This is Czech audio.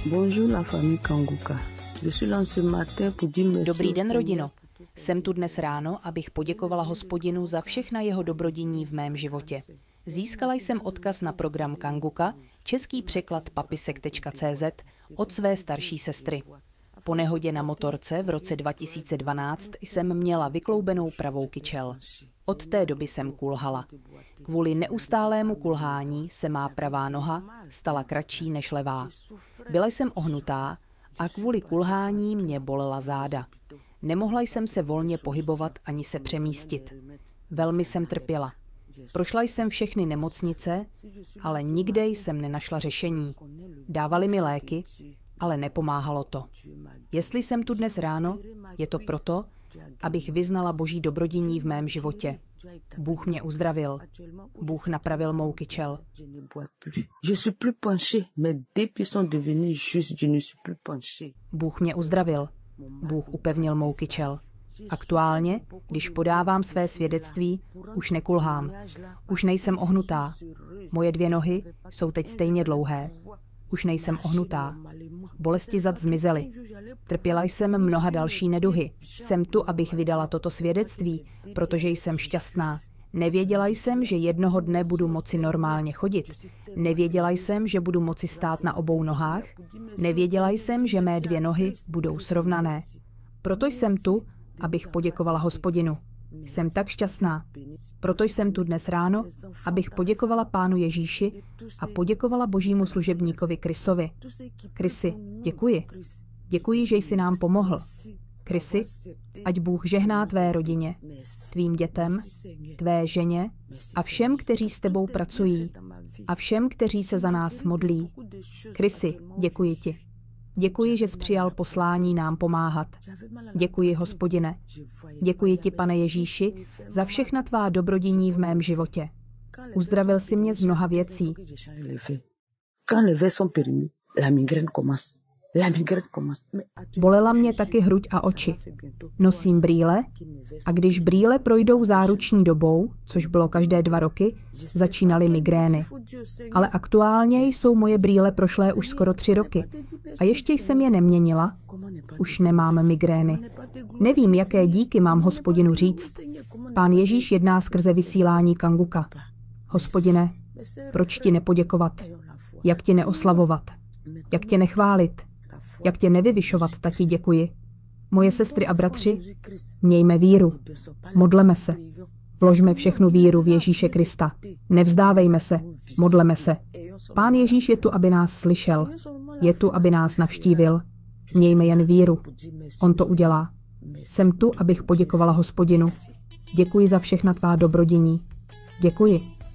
Dobrý den, rodino. Jsem tu dnes ráno, abych poděkovala Hospodinu za všechna jeho dobrodiní v mém životě. Získala jsem odkaz na program Kanguka, český překlad papisek.cz, od své starší sestry. Po nehodě na motorce v roce 2012 jsem měla vykloubenou pravou kyčel. Od té doby jsem kulhala. Kvůli neustálému kulhání se má pravá noha stala kratší než levá. Byla jsem ohnutá a kvůli kulhání mě bolela záda. Nemohla jsem se volně pohybovat ani se přemístit. Velmi jsem trpěla. Prošla jsem všechny nemocnice, ale nikde jsem nenašla řešení. Dávali mi léky, ale nepomáhalo to. Jestli jsem tu dnes ráno, je to proto, abych vyznala Boží dobrodiní v mém životě. Bůh mě uzdravil. Bůh napravil mou kyčel. Bůh mě uzdravil. Bůh upevnil mou kyčel. Aktuálně, když podávám své svědectví, už nekulhám. Už nejsem ohnutá. Moje 2 nohy jsou teď stejně dlouhé. Už nejsem ohnutá. Bolesti zad zmizely. Trpěla jsem mnoha další neduhy. Jsem tu, abych vydala toto svědectví, protože jsem šťastná. Nevěděla jsem, že jednoho dne budu moci normálně chodit. Nevěděla jsem, že budu moci stát na obou nohách. Nevěděla jsem, že mé 2 nohy budou srovnané. Proto jsem tu, abych poděkovala Hospodinu. Jsem tak šťastná. Proto jsem tu dnes ráno, abych poděkovala Pánu Ježíši a poděkovala Božímu služebníkovi Chrisovi. Chrisi, děkuji. Děkuji, že jsi nám pomohl. Chrisi, ať Bůh žehná tvé rodině, tvým dětem, tvé ženě a všem, kteří s tebou pracují a všem, kteří se za nás modlí. Chrisi, děkuji ti. Děkuji, že jsi přijal poslání nám pomáhat. Děkuji, Hospodine. Děkuji ti, Pane Ježíši, za všechna tvá dobrodiní v mém životě. Uzdravil jsi mě z mnoha věcí. Bolela mě taky hruď a oči. Nosím brýle a když brýle projdou záruční dobou, což bylo každé 2 roky, začínaly migrény. Ale aktuálně jsou moje brýle prošlé už skoro 3 roky. A ještě jsem je neměnila, už nemám migrény. Nevím, jaké díky mám Hospodinu říct. Pán Ježíš jedná skrze vysílání Kanguka. Hospodine, proč ti nepoděkovat? Jak ti neoslavovat? Jak tě nechválit? Jak tě nevyvyšovat, tati, děkuji. Moje sestry a bratři, mějme víru. Modleme se. Vložme všechnu víru v Ježíše Krista. Nevzdávejme se. Modleme se. Pán Ježíš je tu, aby nás slyšel. Je tu, aby nás navštívil. Mějme jen víru. On to udělá. Jsem tu, abych poděkovala Hospodinu. Děkuji za všechna tvá dobrodiní. Děkuji.